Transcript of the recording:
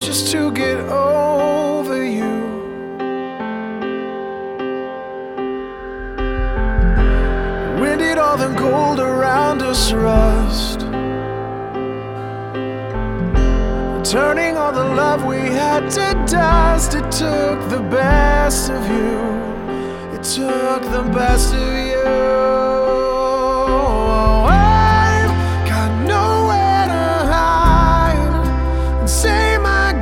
just to get over you. When did all the gold around us rust? Turning all the love we had to dust. It took the best of you. It took the best of you.